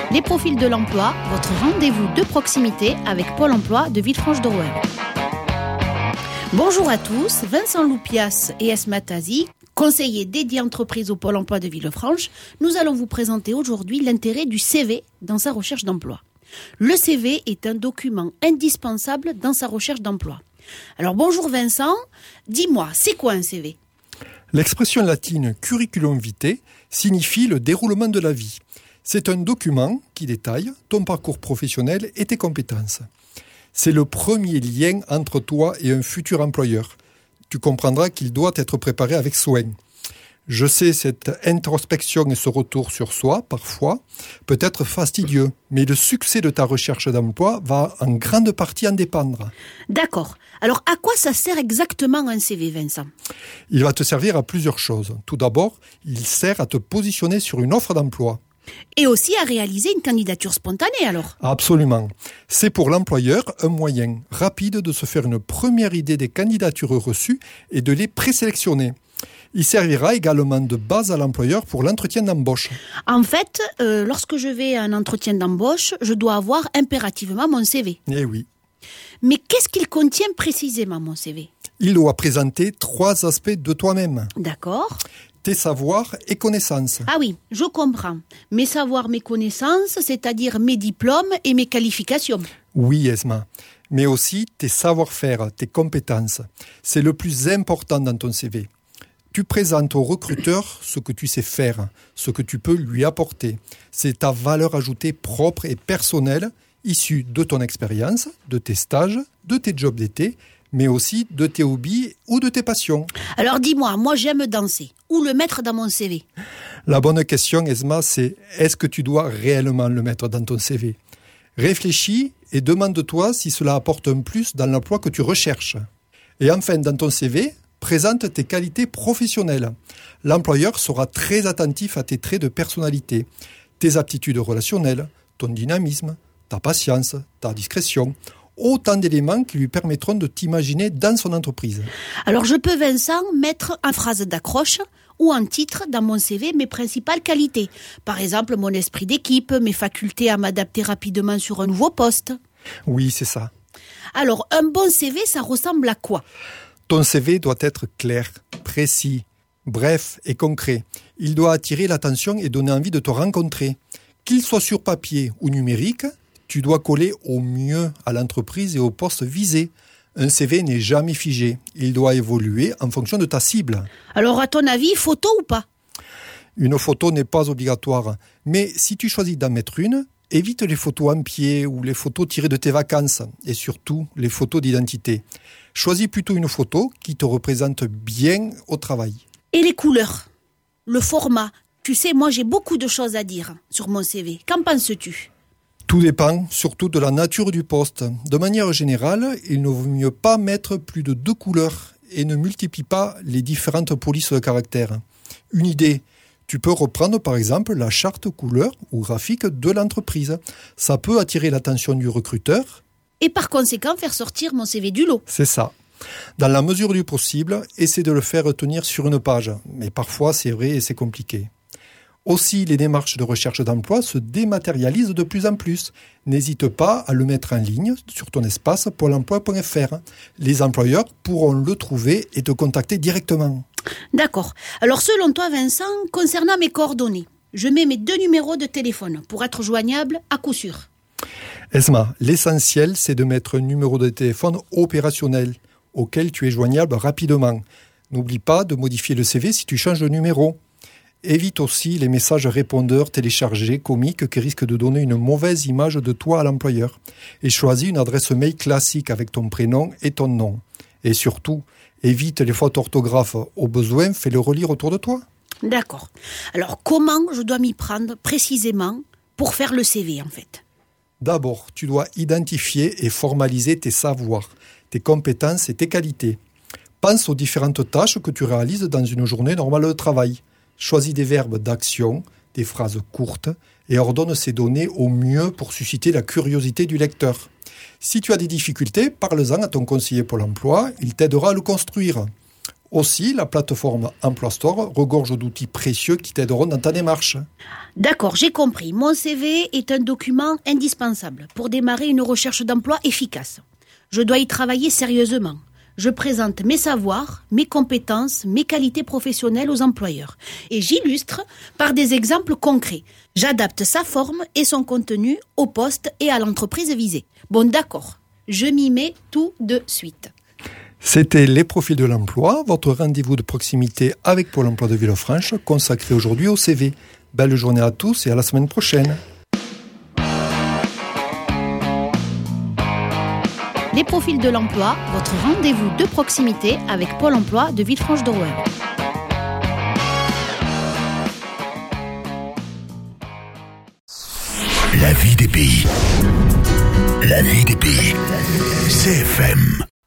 Les profils de l'emploi, votre rendez-vous de proximité avec Pôle emploi de Villefranche-de-Rouergue. Bonjour à tous, Vincent Loupias et Esma Tazi, conseillers dédiés entreprises au Pôle emploi de Villefranche. Nous allons vous présenter aujourd'hui l'intérêt du CV dans sa recherche d'emploi. Le CV est un document indispensable dans sa recherche d'emploi. Alors bonjour Vincent, dis-moi, c'est quoi un CV ? L'expression latine « curriculum vitae » signifie le déroulement de la vie. C'est un document qui détaille ton parcours professionnel et tes compétences. C'est le premier lien entre toi et un futur employeur. Tu comprendras qu'il doit être préparé avec soin. Je sais, cette introspection et ce retour sur soi, parfois, peut être fastidieux, mais le succès de ta recherche d'emploi va en grande partie en dépendre. D'accord. Alors, à quoi ça sert exactement un CV, Vincent ? Il va te servir à plusieurs choses. Tout d'abord, il sert à te positionner sur une offre d'emploi. Et aussi à réaliser une candidature spontanée, alors ? Absolument. C'est pour l'employeur un moyen rapide de se faire une première idée des candidatures reçues et de les présélectionner. Il servira également de base à l'employeur pour l'entretien d'embauche. En fait, lorsque je vais à un entretien d'embauche, je dois avoir impérativement mon CV. Eh oui. Mais qu'est-ce qu'il contient précisément, mon CV ? Il doit présenter 3 aspects de toi-même. D'accord. Tes savoirs et connaissances. Ah oui, je comprends. Mes savoirs, mes connaissances, c'est-à-dire mes diplômes et mes qualifications. Oui, Esma. Mais aussi tes savoir-faire, tes compétences. C'est le plus important dans ton CV. Tu présentes au recruteur ce que tu sais faire, ce que tu peux lui apporter. C'est ta valeur ajoutée propre et personnelle, issue de ton expérience, de tes stages, de tes jobs d'été, mais aussi de tes hobbies ou de tes passions. Alors dis-moi, moi j'aime danser. Où le mettre dans mon CV ? La bonne question, Esma, c'est est-ce que tu dois réellement le mettre dans ton CV ? Réfléchis et demande-toi si cela apporte un plus dans l'emploi que tu recherches. Et enfin, dans ton CV, présente tes qualités professionnelles. L'employeur sera très attentif à tes traits de personnalité, tes aptitudes relationnelles, ton dynamisme, ta patience, ta discrétion. Autant d'éléments qui lui permettront de t'imaginer dans son entreprise. Alors je peux, Vincent, mettre en phrase d'accroche ou en titre dans mon CV mes principales qualités. Par exemple, mon esprit d'équipe, mes facultés à m'adapter rapidement sur un nouveau poste. Oui, c'est ça. Alors, un bon CV, ça ressemble à quoi ? Ton CV doit être clair, précis, bref et concret. Il doit attirer l'attention et donner envie de te rencontrer. Qu'il soit sur papier ou numérique, tu dois coller au mieux à l'entreprise et au poste visé. Un CV n'est jamais figé. Il doit évoluer en fonction de ta cible. Alors, à ton avis, photo ou pas ? Une photo n'est pas obligatoire. Mais si tu choisis d'en mettre une, évite les photos en pied ou les photos tirées de tes vacances. Et surtout, les photos d'identité. Choisis plutôt une photo qui te représente bien au travail. Et les couleurs ? Le format ? Tu sais, moi j'ai beaucoup de choses à dire sur mon CV. Qu'en penses-tu ? Tout dépend surtout de la nature du poste. De manière générale, il ne vaut mieux pas mettre plus de 2 couleurs et ne multiplie pas les différentes polices de caractère. Une idée, tu peux reprendre par exemple la charte couleur ou graphique de l'entreprise. Ça peut attirer l'attention du recruteur. Et par conséquent faire sortir mon CV du lot. C'est ça. Dans la mesure du possible, essaie de le faire retenir sur une page. Mais parfois c'est vrai et c'est compliqué. Aussi, les démarches de recherche d'emploi se dématérialisent de plus en plus. N'hésite pas à le mettre en ligne sur ton espace Pôle emploi.fr. Les employeurs pourront le trouver et te contacter directement. D'accord. Alors selon toi, Vincent, concernant mes coordonnées, je mets mes 2 numéros de téléphone pour être joignable à coup sûr. Esma, l'essentiel, c'est de mettre un numéro de téléphone opérationnel auquel tu es joignable rapidement. N'oublie pas de modifier le CV si tu changes de numéro. Évite aussi les messages répondeurs téléchargés, comiques, qui risquent de donner une mauvaise image de toi à l'employeur. Et choisis une adresse mail classique avec ton prénom et ton nom. Et surtout, évite les fautes orthographes. Au besoin, fais-le relire autour de toi. D'accord. Alors, comment je dois m'y prendre précisément pour faire le CV, en fait ? D'abord, tu dois identifier et formaliser tes savoirs, tes compétences et tes qualités. Pense aux différentes tâches que tu réalises dans une journée normale de travail. Choisis des verbes d'action, des phrases courtes et ordonne ces données au mieux pour susciter la curiosité du lecteur. Si tu as des difficultés, parle-en à ton conseiller Pôle emploi, il t'aidera à le construire. Aussi, la plateforme Emploi Store regorge d'outils précieux qui t'aideront dans ta démarche. D'accord, j'ai compris. Mon CV est un document indispensable pour démarrer une recherche d'emploi efficace. Je dois y travailler sérieusement. Je présente mes savoirs, mes compétences, mes qualités professionnelles aux employeurs. Et j'illustre par des exemples concrets. J'adapte sa forme et son contenu au poste et à l'entreprise visée. Bon, d'accord. Je m'y mets tout de suite. C'était Les Profils de l'Emploi, votre rendez-vous de proximité avec Pôle emploi de Villefranche, consacré aujourd'hui au CV. Belle journée à tous et à la semaine prochaine. Les Profils de l'Emploi, votre rendez-vous de proximité avec Pôle emploi de Villefranche-de-Rouergue. La vie des pays. La vie des pays. CFM.